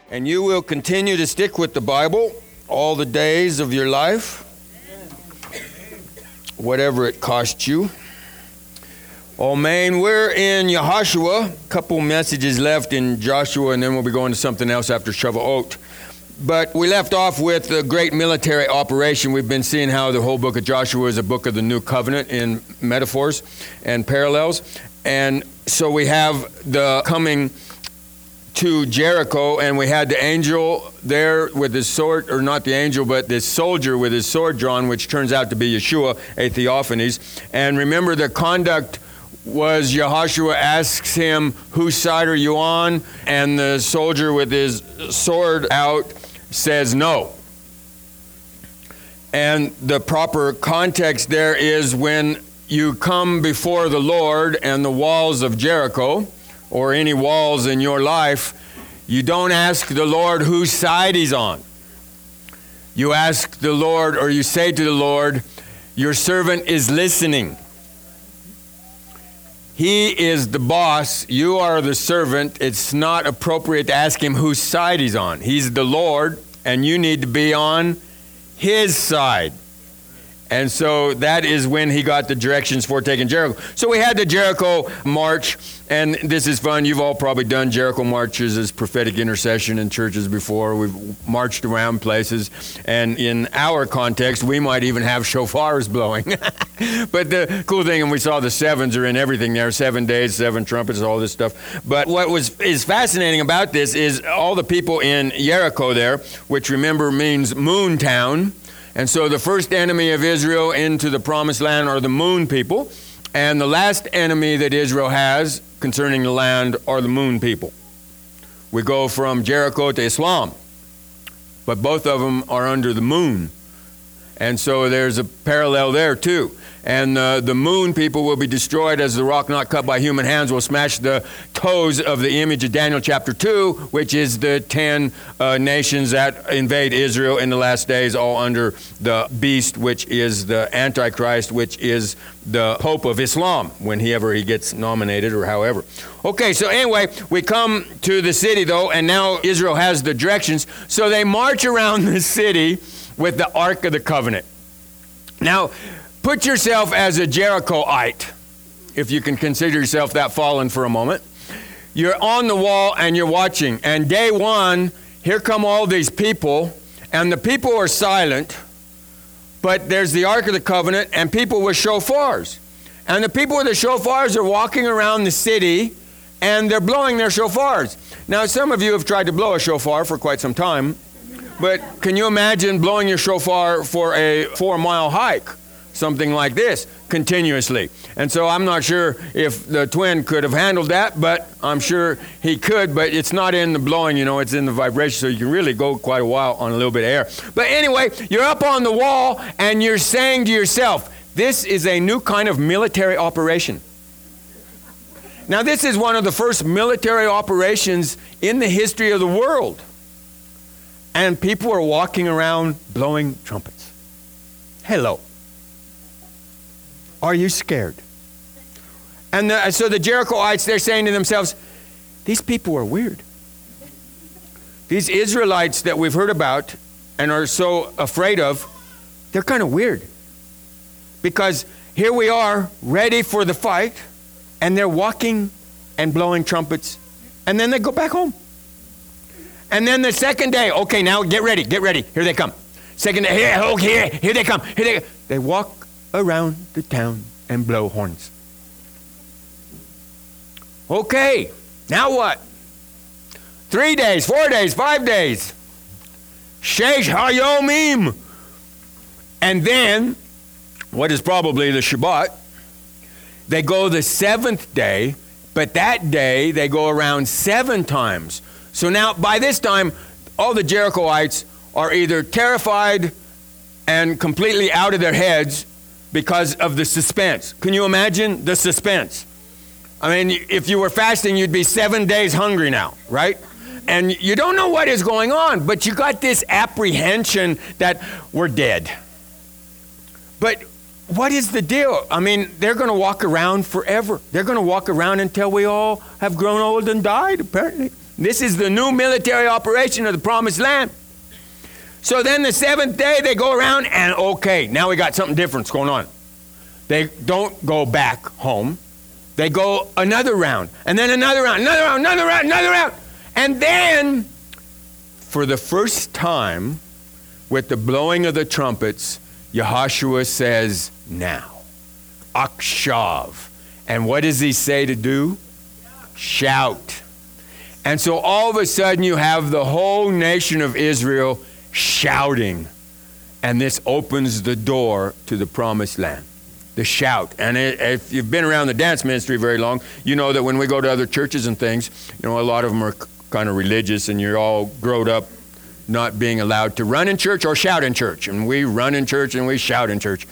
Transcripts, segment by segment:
And you will continue to stick with the Bible all the days of your life, whatever it costs you. Oh man, we're in Yehoshua. A couple messages left in Joshua, and then we'll be going to something else after Shavuot. But we left off with a great military operation. We've been seeing how the whole book of Joshua is a book of the New Covenant in metaphors and parallels. And so we have the coming to Jericho, and we had the angel there with his sword, or not the angel, but this soldier with his sword drawn, which turns out to be Yeshua, a theophanies. And remember, the conduct was Yehoshua asks him, whose side are you on? And the soldier with his sword out says no. And the proper context there is when you come before the Lord and the walls of Jericho, or any walls in your life, you don't ask the Lord whose side he's on. You ask the Lord, or you say to the Lord, your servant is listening. He is the boss. You are the servant. It's not appropriate to ask him whose side he's on. He's the Lord, and you need to be on his side. And so that is when he got the directions for taking Jericho. So we had the Jericho march, and this is fun. You've all probably done Jericho marches as prophetic intercession in churches before. We've marched around places, and in our context, we might even have shofars blowing. But the cool thing, and we saw the sevens are in everything there, 7 days, 7 trumpets, all this stuff. But what is fascinating about this is all the people in Jericho there, which remember means moon town. And so the first enemy of Israel into the promised land are the moon people. And the last enemy that Israel has concerning the land are the moon people. We go from Jericho to Islam, but both of them are under the moon. And so there's a parallel there too. And the moon people will be destroyed as the rock not cut by human hands will smash the toes of the image of Daniel chapter 2, which is the 10 nations that invade Israel in the last days, all under the beast, which is the Antichrist, which is the Pope of Islam, whenever he gets nominated or however. Okay, so anyway, we come to the city though, and now Israel has the directions. So they march around the city with the Ark of the Covenant. Now, put yourself as a Jerichoite, if you can consider yourself that fallen for a moment. You're on the wall and you're watching. And day one, here come all these people, and the people are silent, but there's the Ark of the Covenant and people with shofars. And the people with the shofars are walking around the city, and they're blowing their shofars. Now, some of you have tried to blow a shofar for quite some time, but can you imagine blowing your shofar for a 4-mile hike? Something like this, continuously. And so I'm not sure if the twin could have handled that, but I'm sure he could, but it's not in the blowing, it's in the vibration, so you can really go quite a while on a little bit of air. But anyway, you're up on the wall, and you're saying to yourself, this is a new kind of military operation. Now, this is one of the first military operations in the history of the world. And people are walking around blowing trumpets. Hello. Are you scared? And so the Jerichoites, they're saying to themselves, these people are weird. These Israelites that we've heard about and are so afraid of, they're kind of weird. Because here we are, ready for the fight, and they're walking and blowing trumpets, and then they go back home. And then the second day, okay, now get ready, here they come. Second day, here they come, They walk around the town and blow horns. Okay, now what? 3 days, 4 days, 5 days. Shesh Hayomim. And then, what is probably the Shabbat, they go the 7th day, but that day they go around 7 times. So now, by this time, all the Jerichoites are either terrified and completely out of their heads because of the suspense. Can you imagine the suspense? I mean, if you were fasting, you'd be 7 days hungry now, right? And you don't know what is going on, but you got this apprehension that we're dead. But what is the deal? I mean, they're going to walk around forever. They're going to walk around until we all have grown old and died, apparently. This is the new military operation of the Promised Land. So then the seventh day they go around and okay, now we got something different going on. They don't go back home. They go another round, and then another round, another round, another round, another round. And then, for the first time, with the blowing of the trumpets, Yahushua says, now, Akshav. And what does he say to do? Shout. And so all of a sudden you have the whole nation of Israel shouting. And this opens the door to the Promised Land. The shout. And if you've been around the dance ministry very long, you know that when we go to other churches and things, you know, a lot of them are kind of religious, and you're all grown up not being allowed to run in church or shout in church. And we run in church and we shout in church.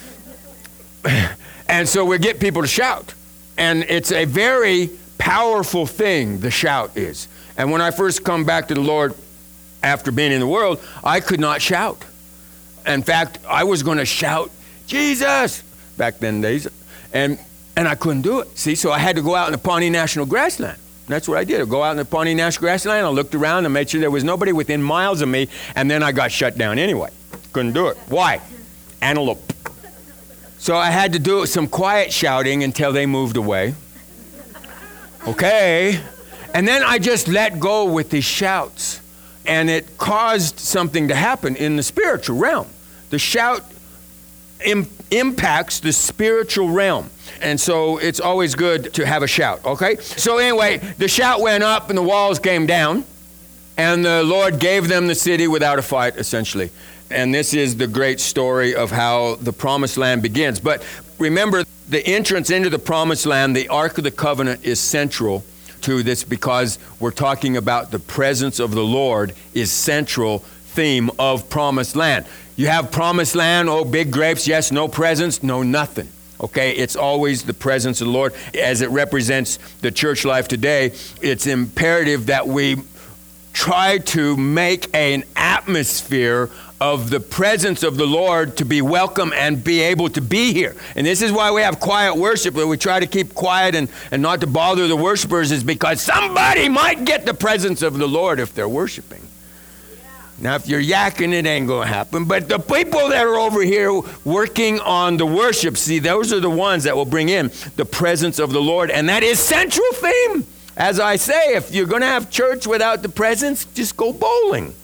And so we get people to shout. And it's a very powerful thing, the shout is. And when I first come back to the Lord after being in the world, I could not shout. In fact, I was going to shout, Jesus, back then days, and I couldn't do it. See, so I had to go out in the Pawnee National Grassland. That's what I did. I go out in the Pawnee National Grassland, I looked around and made sure there was nobody within miles of me, and then I got shut down anyway. Couldn't do it. Why? Antelope. So I had to do some quiet shouting until they moved away. Okay. And then I just let go with these shouts, and it caused something to happen in the spiritual realm. The shout impacts the spiritual realm. And so it's always good to have a shout, okay? So anyway, the shout went up and the walls came down, and the Lord gave them the city without a fight, essentially. And this is the great story of how the Promised Land begins. But remember, the entrance into the Promised Land, the Ark of the Covenant, is central to this because we're talking about the presence of the Lord is central theme of Promised Land. You have Promised Land, oh, big grapes, yes, no presence, no nothing. Okay, it's always the presence of the Lord. As it represents the church life today, it's imperative that we try to make an atmosphere of the presence of the Lord to be welcome and be able to be here. And this is why we have quiet worship, where we try to keep quiet and not to bother the worshipers, is because somebody might get the presence of the Lord if they're worshiping. Now, if you're yakking, it ain't going to happen. But the people that are over here working on the worship, see, those are the ones that will bring in the presence of the Lord. And that is central theme. As I say, if you're going to have church without the presence, just go bowling.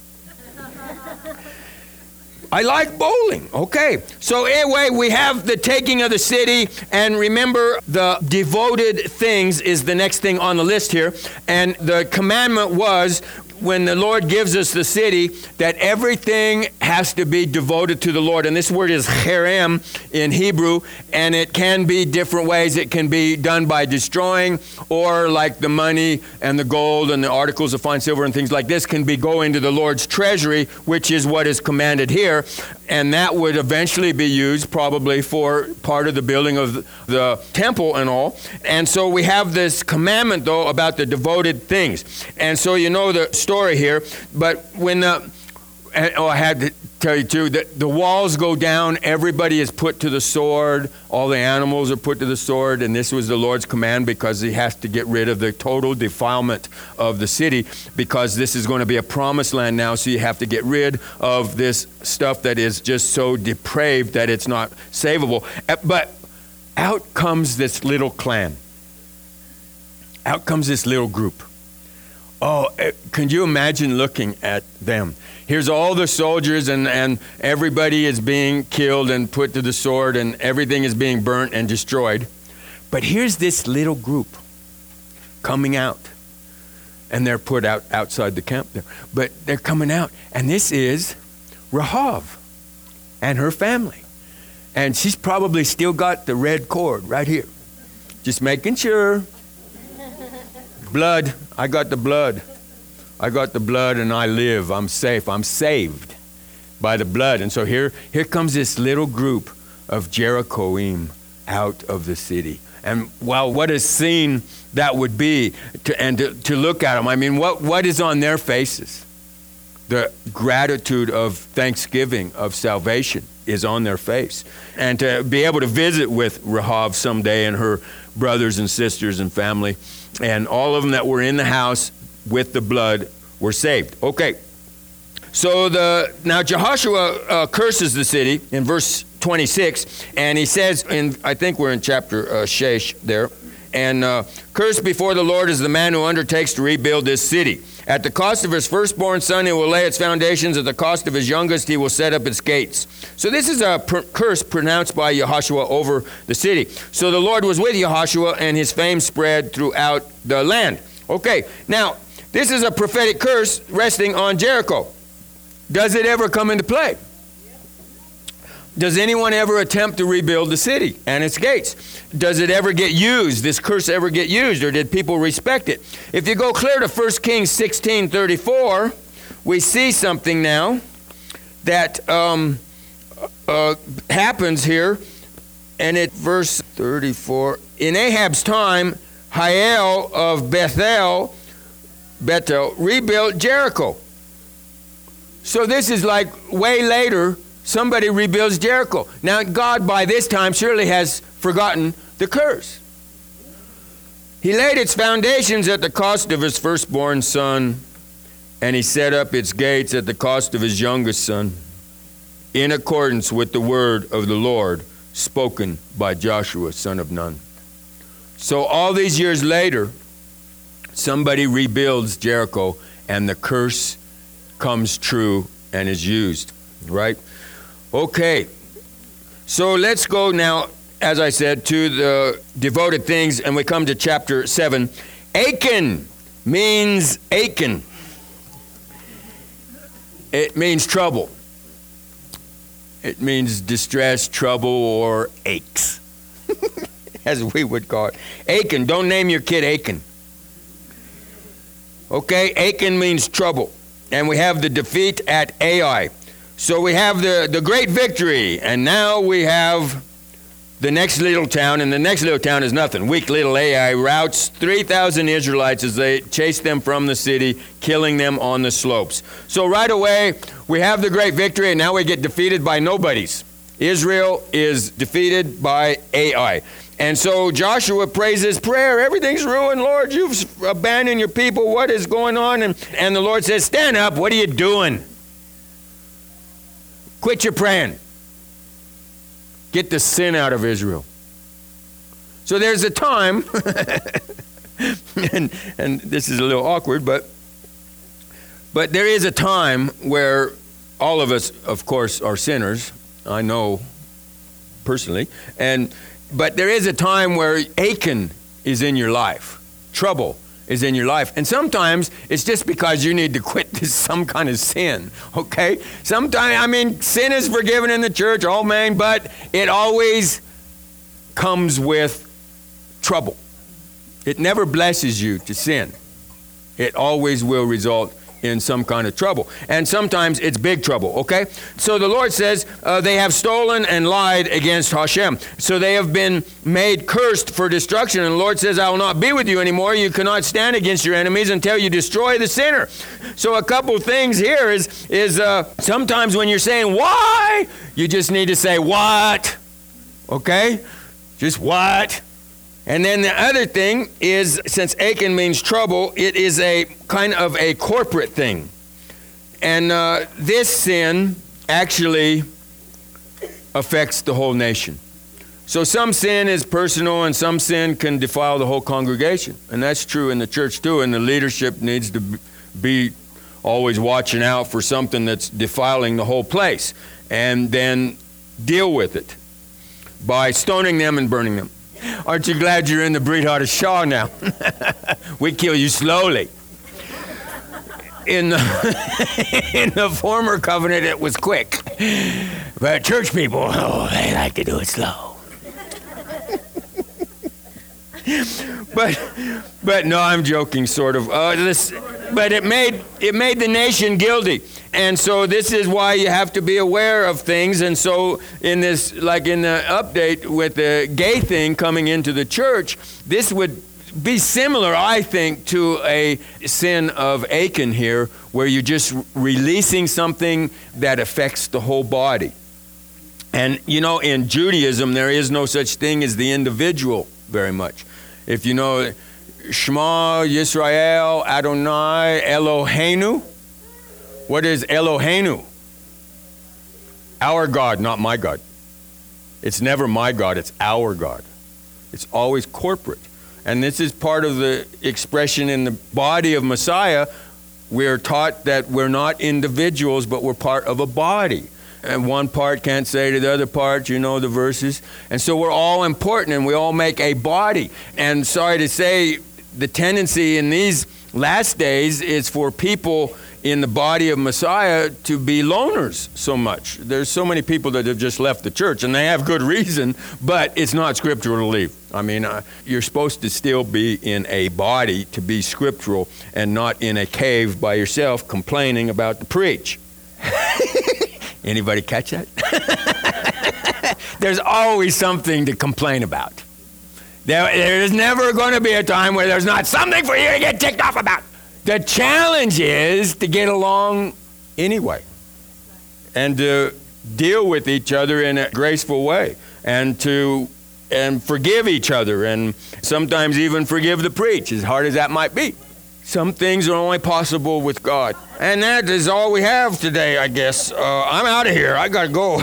I like bowling. Okay. So anyway, we have the taking of the city. And remember, the devoted things is the next thing on the list here. And the commandment was, when the Lord gives us the city, that everything has to be devoted to the Lord. And this word is cherem in Hebrew, and it can be different ways. It can be done by destroying, or like the money and the gold and the articles of fine silver and things like this can be go into the Lord's treasury, which is what is commanded here. And that would eventually be used probably for part of the building of the temple and all. And so we have this commandment, though, about the devoted things. And so you know the story here. But when I had to tell you too, that the walls go down, everybody is put to the sword, all the animals are put to the sword, and this was the Lord's command because he has to get rid of the total defilement of the city, because this is going to be a promised land now, so you have to get rid of this stuff that is just so depraved that it's not savable. But out comes this little clan. Out comes this little group. Oh, can you imagine looking at them? Here's all the soldiers, and everybody is being killed and put to the sword, and everything is being burnt and destroyed. But here's this little group coming out, and they're put outside the camp there. But they're coming out, and this is Rahav and her family. And she's probably still got the red cord right here. Just making sure. Blood. I got the blood. I got the blood and I live. I'm safe. I'm saved by the blood. And so here comes this little group of Jerichoim out of the city. And wow, what a scene that would be to look at them. I mean, what is on their faces? The gratitude of thanksgiving, of salvation is on their face. And to be able to visit with Rahav someday and her brothers and sisters and family, and all of them that were in the house with the blood were saved. Okay. So now Jehoshua curses the city in verse 26, and he says, I think we're in chapter Shesh there, and cursed before the Lord is the man who undertakes to rebuild this city. At the cost of his firstborn son, he will lay its foundations. At the cost of his youngest, he will set up its gates. So this is a curse pronounced by Jehoshua over the city. So the Lord was with Jehoshua, and his fame spread throughout the land. Okay, now, this is a prophetic curse resting on Jericho. Does it ever come into play? Does anyone ever attempt to rebuild the city and its gates? Does it ever get used? This curse ever get used, or did people respect it? If you go clear to 1 Kings 16:34, we see something now that happens here, and it verse 34. In Ahab's time, Hiel of Bethel rebuilt Jericho. So this is like way later, somebody rebuilds Jericho. Now, God by this time surely has forgotten the curse. He laid its foundations at the cost of his firstborn son, and he set up its gates at the cost of his youngest son, in accordance with the word of the Lord spoken by Joshua, son of Nun. So all these years later, somebody rebuilds Jericho, and the curse comes true and is used, right? Okay, so let's go now, as I said, to the devoted things, and we come to chapter 7. Achan means Achan. It means trouble. It means distress, trouble, or aches, as we would call it. Achan, don't name your kid Achan. Okay, Achan means trouble. And we have the defeat at Ai. So we have the great victory, and now we have the next little town, and the next little town is nothing. Weak little Ai routs 3,000 Israelites as they chase them from the city, killing them on the slopes. So right away, we have the great victory, and now we get defeated by nobodies. Israel is defeated by Ai. And so Joshua prays his prayer. Everything's ruined, Lord. You've abandoned your people. What is going on? And the Lord says, stand up. What are you doing? Quit your praying. Get the sin out of Israel. So there's a time, and this is a little awkward, but there is a time where all of us, of course, are sinners. I know personally. But there is a time where Achan is in your life. Trouble is in your life. And sometimes it's just because you need to quit some kind of sin, okay? Sometimes, sin is forgiven in the church, oh man, but it always comes with trouble. It never blesses you to sin. It always will result in some kind of trouble. And sometimes it's big trouble, okay? So the Lord says they have stolen and lied against Hashem. So they have been made cursed for destruction. And the Lord says, I will not be with you anymore. You cannot stand against your enemies until you destroy the sinner. So a couple things here is sometimes when you're saying, why? You just need to say, what? Okay? Just what? And then the other thing is, since Achan means trouble, it is a kind of a corporate thing. And this sin actually affects the whole nation. So some sin is personal, and some sin can defile the whole congregation. And that's true in the church too, and the leadership needs to be always watching out for something that's defiling the whole place, and then deal with it by stoning them and burning them. Aren't you glad you're in the Brit Hadashah now? We kill you slowly. In the former covenant, it was quick. But church people, they like to do it slow. But no, I'm joking, sort of. But it made the nation guilty. And so this is why you have to be aware of things. And so in this, like in the update with the gay thing coming into the church, this would be similar, I think, to a sin of Achan here, where you're just releasing something that affects the whole body. And, in Judaism, there is no such thing as the individual very much. If you know, Shema Yisrael Adonai Eloheinu. What is Eloheinu? Our God, not my God. It's never my God, it's our God. It's always corporate. And this is part of the expression in the body of Messiah. We're taught that we're not individuals, but we're part of a body. And one part can't say to the other part, you know the verses. And so we're all important and we all make a body. And sorry to say, the tendency in these last days is for people in the body of Messiah to be loners so much. There's so many people that have just left the church, and they have good reason, but it's not scriptural to leave. I mean, you're supposed to still be in a body to be scriptural and not in a cave by yourself complaining about the preach. Anybody catch that? There's always something to complain about. There's never going to be a time where there's not something for you to get ticked off about. The challenge is to get along anyway and to deal with each other in a graceful way and forgive each other and sometimes even forgive the preach, as hard as that might be. Some things are only possible with God. And that is all we have today, I guess. I'm out of here. I got to go.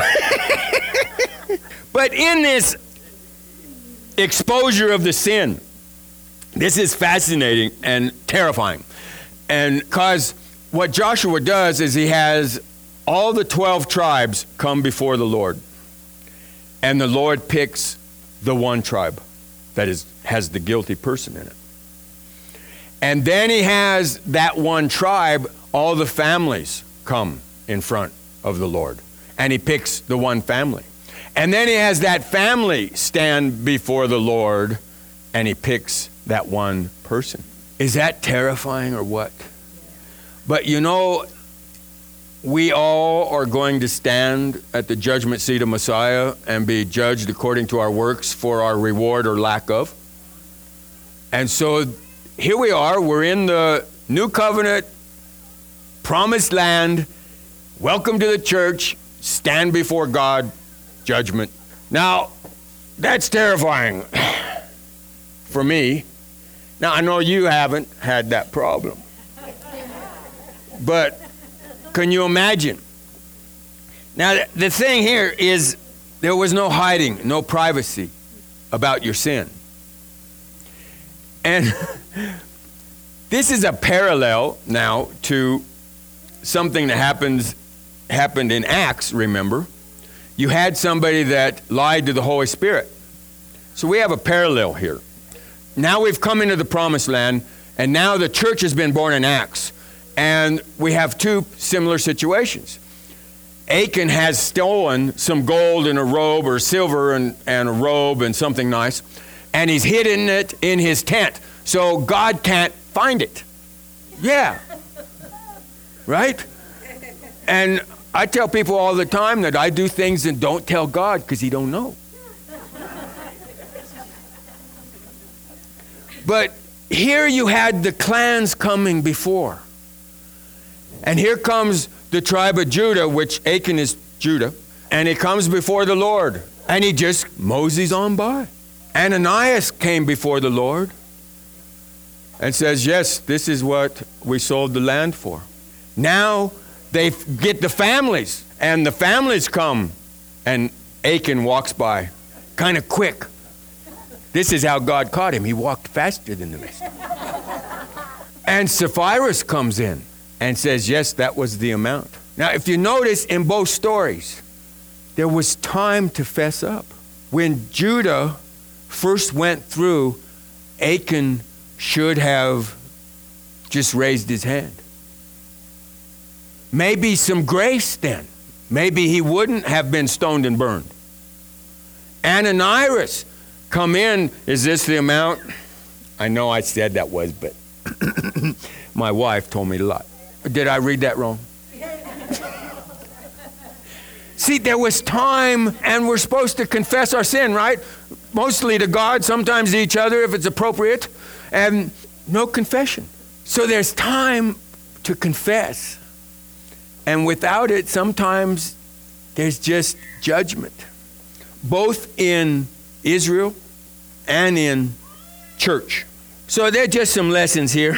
But in this exposure of the sin, this is fascinating and terrifying. And because what Joshua does is he has all the 12 tribes come before the Lord. And the Lord picks the one tribe that has the guilty person in it. And then he has that one tribe, all the families come in front of the Lord. And he picks the one family. And then he has that family stand before the Lord and he picks that one person. Is that terrifying or what? But you know, we all are going to stand at the judgment seat of Messiah and be judged according to our works for our reward or lack of. And so here we are, we're in the new covenant, promised land, welcome to the church, stand before God, judgment. Now, that's terrifying for me. Now, I know you haven't had that problem. But can you imagine? Now, the thing here is there was no hiding, no privacy about your sin. And this is a parallel now to something that happened in Acts, remember? You had somebody that lied to the Holy Spirit. So we have a parallel here. Now we've come into the promised land, and now the church has been born in Acts. And we have two similar situations. Achan has stolen some gold and a robe, or silver and a robe and something nice, and he's hidden it in his tent. So God can't find it. Yeah. Right? And I tell people all the time that I do things and don't tell God because he don't know. But here you had the clans coming before. And here comes the tribe of Judah, which Achan is Judah, and he comes before the Lord, and he just moseys on by. Ananias came before the Lord and says, yes, this is what we sold the land for. Now they get the families, and the families come, and Achan walks by, kind of quick. This is how God caught him. He walked faster than the rest. And Sapphira comes in and says, yes, that was the amount. Now, if you notice in both stories, there was time to fess up. When Judah first went through, Achan should have just raised his hand. Maybe some grace then. Maybe he wouldn't have been stoned and burned. Ananias come in, is this the amount? I know I said that was, but my wife told me to lie. Did I read that wrong? See, there was time, and we're supposed to confess our sin, right? Mostly to God, sometimes to each other if it's appropriate, and no confession. So there's time to confess. And without it, sometimes there's just judgment, both in Israel and in church. So there are just some lessons here.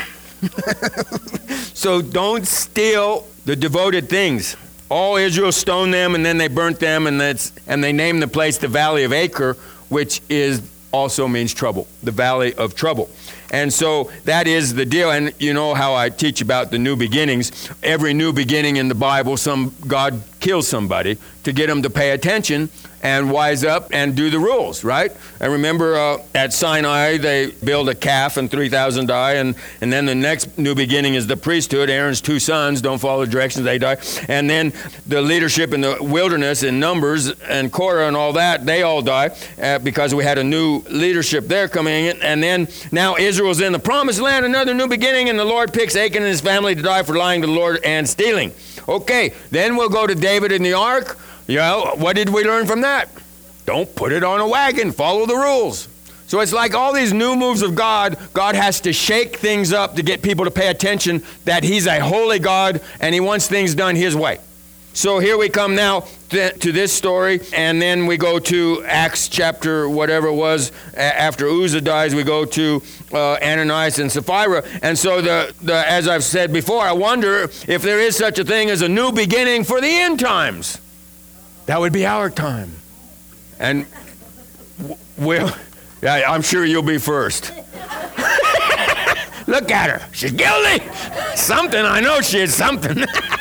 So don't steal the devoted things. All Israel stoned them, and then they burnt them, and they named the place the Valley of Acre, which also means trouble, the Valley of Trouble. And so that is the deal. And you know how I teach about the new beginnings. Every new beginning in the Bible, God kills somebody to get them to pay attention and wise up and do the rules, right? And remember at Sinai, they build a calf and 3,000 die. And then the next new beginning is the priesthood. Aaron's 2 sons don't follow the directions, they die. And then the leadership in the wilderness in Numbers and Korah and all that, they all die because we had a new leadership there coming in. And then now Israel's in the promised land, another new beginning, and the Lord picks Achan and his family to die for lying to the Lord and stealing. Okay, then we'll go to David in the ark. What did we learn from that? Don't put it on a wagon. Follow the rules. So it's like all these new moves of God. God has to shake things up to get people to pay attention that he's a holy God and he wants things done his way. So here we come now to this story, and then we go to Acts chapter whatever it was. After Uzzah dies, we go to Ananias and Sapphira. And so as I've said before, I wonder if there is such a thing as a new beginning for the end times. That would be our time. And I'm sure you'll be first. Look at her. She's guilty. Something. I know she is something.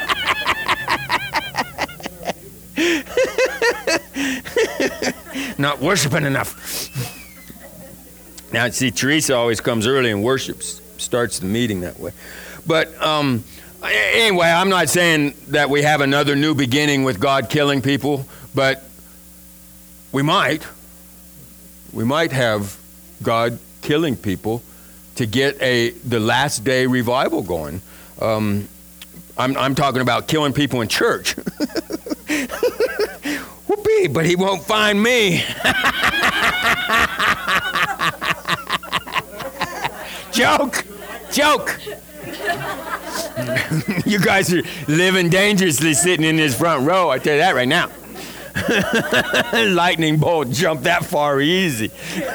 Not worshiping enough. Now, see, Teresa always comes early and worships. Starts the meeting that way. But anyway, I'm not saying that we have another new beginning with God killing people, but we might have God killing people to get the last day revival going. I'm talking about killing people in church. Whoopee, but he won't find me. Joke. You guys are living dangerously sitting in this front row. I tell you that right now. Lightning bolt jumped that far easy.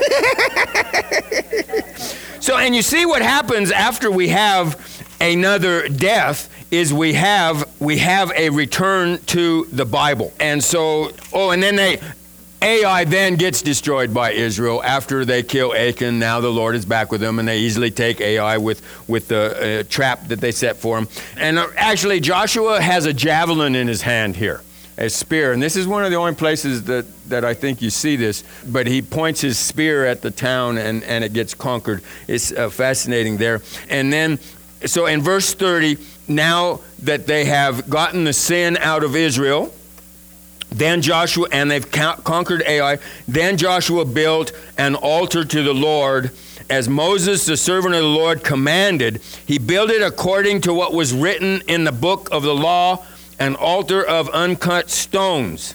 So, and you see what happens after we have another death is we have a return to the Bible. And so, and then Ai then gets destroyed by Israel after they kill Achan. Now the Lord is back with them, and they easily take Ai with the trap that they set for him. And actually, Joshua has a javelin in his hand here, a spear. And this is one of the only places that I think you see this. But he points his spear at the town, and it gets conquered. It's fascinating there. And then, so in verse 30, now that they have gotten the sin out of Israel, then Joshua, and they've conquered Ai, then Joshua built an altar to the Lord, as Moses, the servant of the Lord, commanded. He built it according to what was written in the book of the law, an altar of uncut stones.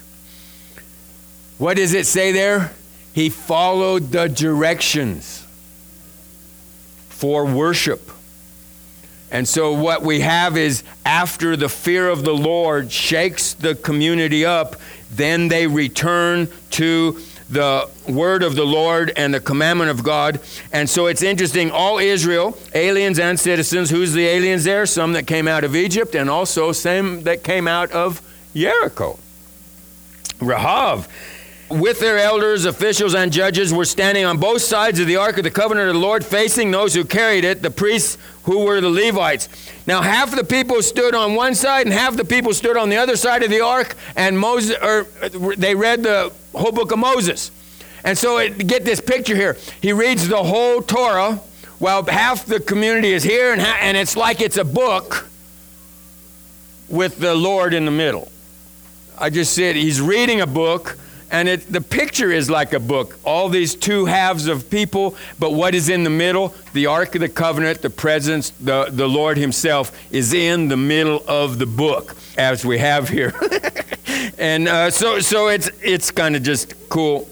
What does it say there? He followed the directions for worship. And so what we have is after the fear of the Lord shakes the community up, then they return to the word of the Lord and the commandment of God. And so it's interesting, all Israel, aliens and citizens, who's the aliens there? Some that came out of Egypt, and also some that came out of Jericho. Rahav, with their elders, officials, and judges, were standing on both sides of the Ark of the Covenant of the Lord, facing those who carried it, the priests who were the Levites. Now half the people stood on one side and half the people stood on the other side of the Ark, and they read the whole book of Moses. And so get this picture here. He reads the whole Torah while half the community is here, and it's like it's a book with the Lord in the middle. I just said he's reading a book, and the picture is like a book. All these two halves of people, but what is in the middle? The Ark of the Covenant, the presence, the Lord himself is in the middle of the book, as we have here. And so it's kind of just cool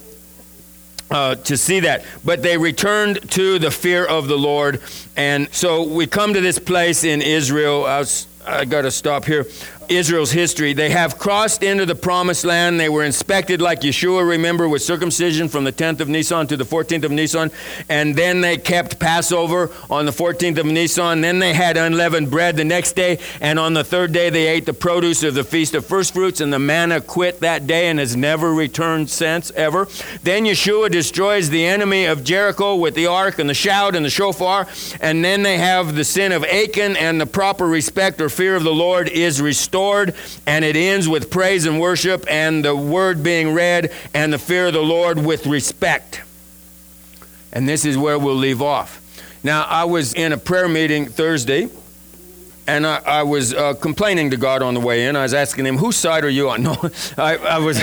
to see that. But they returned to the fear of the Lord. And so we come to this place in Israel. I got to stop here. Israel's history. They have crossed into the promised land. They were inspected like Yeshua, remember, with circumcision from the 10th of Nisan to the 14th of Nisan. And then they kept Passover on the 14th of Nisan. Then they had unleavened bread the next day. And on the third day, they ate the produce of the Feast of First Fruits. And the manna quit that day and has never returned since, ever. Then Yeshua destroys the enemy of Jericho with the ark and the shout and the shofar. And then they have the sin of Achan, and the proper respect or fear of the Lord is restored. And it ends with praise and worship and the word being read and the fear of the Lord with respect. And this is where we'll leave off. Now, I was in a prayer meeting Thursday, and I was complaining to God on the way in. I was asking him, whose side are you on? No, I was...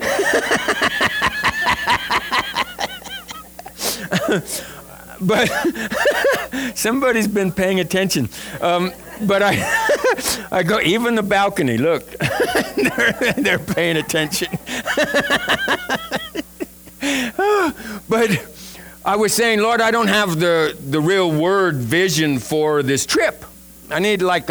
But somebody's been paying attention. But I go, even the balcony, look, they're paying attention. But I was saying, Lord, I don't have the real word vision for this trip. I need like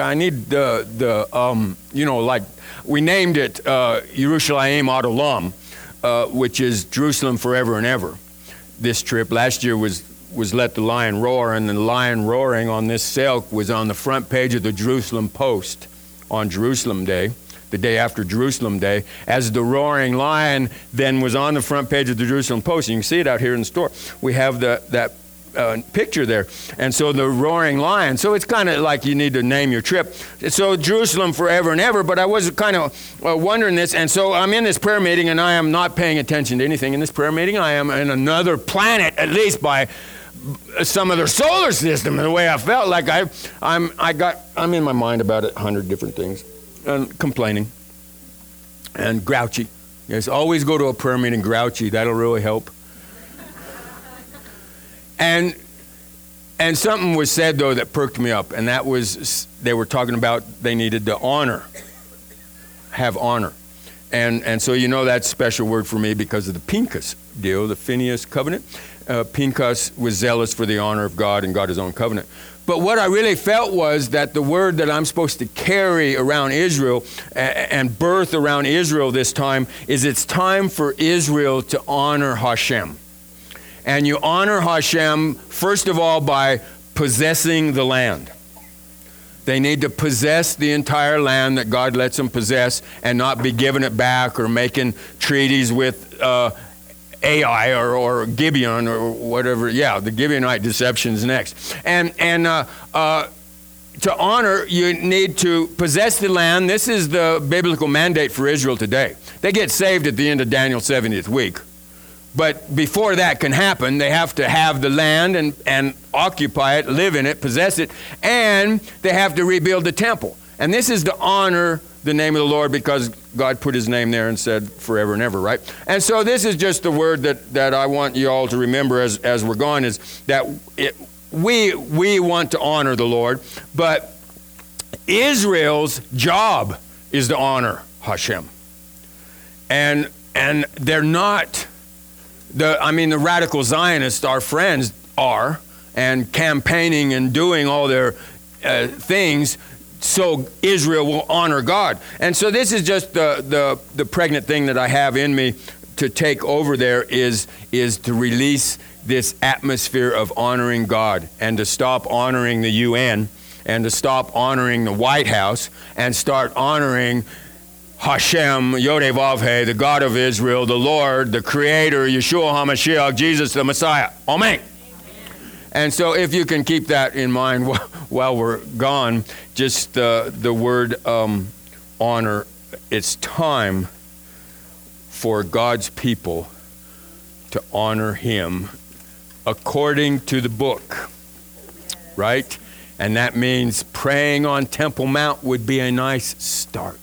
we named it Yerushalayim Ad Olam, which is Jerusalem forever and ever. This trip last year was Let the Lion Roar, and the lion roaring on this silk was on the front page of the Jerusalem Post on Jerusalem Day, the day after Jerusalem Day, as the roaring lion then was on the front page of the Jerusalem Post. You can see it out here in the store. We have that picture there. And so the roaring lion. So it's kind of like you need to name your trip. So Jerusalem forever and ever, but I was kind of wondering this. And so I'm in this prayer meeting, and I am not paying attention to anything in this prayer meeting. I am in another planet, at least by some of their solar system, and the way I felt like I'm in my mind about 100 different things, and complaining and grouchy. Yes, always go to a prayer meeting grouchy. That'll really help. And something was said though that perked me up, and that was they were talking about they needed to have honor, and so that's a special word for me because of the Pinchas deal, the Phineas covenant. Pinchas was zealous for the honor of God and got his own covenant. But what I really felt was that the word that I'm supposed to carry around Israel and birth around Israel this time is it's time for Israel to honor Hashem. And you honor Hashem, first of all, by possessing the land. They need to possess the entire land that God lets them possess and not be giving it back or making treaties with Ai or Gibeon or whatever. Yeah, the Gibeonite deception's next. And to honor, you need to possess the land. This is the biblical mandate for Israel today. They get saved at the end of Daniel's 70th week. But before that can happen, they have to have the land and occupy it, live in it, possess it, and they have to rebuild the temple. And this is to honor the name of the Lord because God put his name there and said forever and ever, right? And so this is just the word that I want you all to remember as we're going, is that we want to honor the Lord, but Israel's job is to honor Hashem. And they're not... The radical Zionists, our friends, are, and campaigning and doing all their things so Israel will honor God. And so this is just the pregnant thing that I have in me to take over there is to release this atmosphere of honoring God and to stop honoring the UN and to stop honoring the White House and start honoring Hashem, Yod-Heh-Vav-Heh, the God of Israel, the Lord, the Creator, Yeshua HaMashiach, Jesus the Messiah. Amen. And so if you can keep that in mind while we're gone, just the word honor, it's time for God's people to honor him according to the book, right? And that means praying on Temple Mount would be a nice start.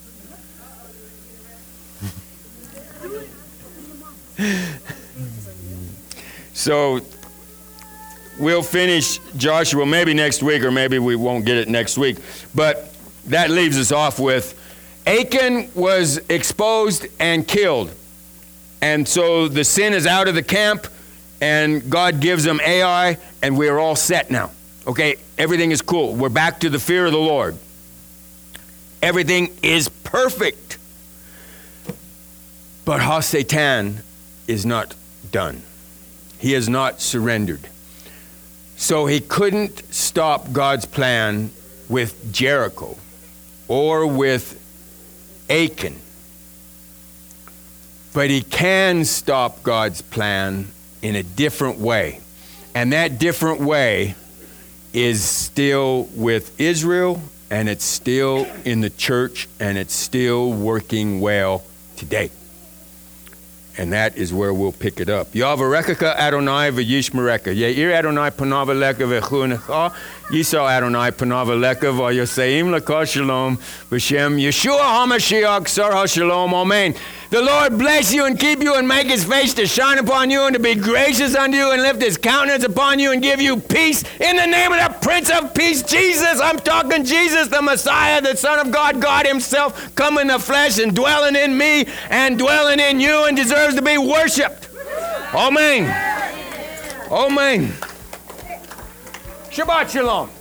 So we'll finish Joshua maybe next week, or maybe we won't get it next week. But that leaves us off with Achan was exposed and killed. And so the sin is out of the camp, and God gives them Ai, and we're all set now. Okay, everything is cool. We're back to the fear of the Lord. Everything is perfect. But Ha-Satan is not done. He has not surrendered. So he couldn't stop God's plan with Jericho or with Achan. But he can stop God's plan in a different way. And that different way is still with Israel, and it's still in the church, and it's still working well today. And that is where we'll pick it up. Yavarekaka Adonai v'yishmereka. Ye'ir Adonai panav eleka v'chunecha. Yisrael Adonai panav eleka v'yoseim l'kol shalom v'shem Yeshua HaMashiach Sar HaShalom. Amen. The Lord bless you and keep you and make his face to shine upon you and to be gracious unto you and lift his countenance upon you and give you peace in the name of the Prince of Peace, Jesus. I'm talking Jesus, the Messiah, the Son of God, God himself, come in the flesh and dwelling in me and dwelling in you and deserves to be worshipped. Amen. Amen. Shabbat Shalom.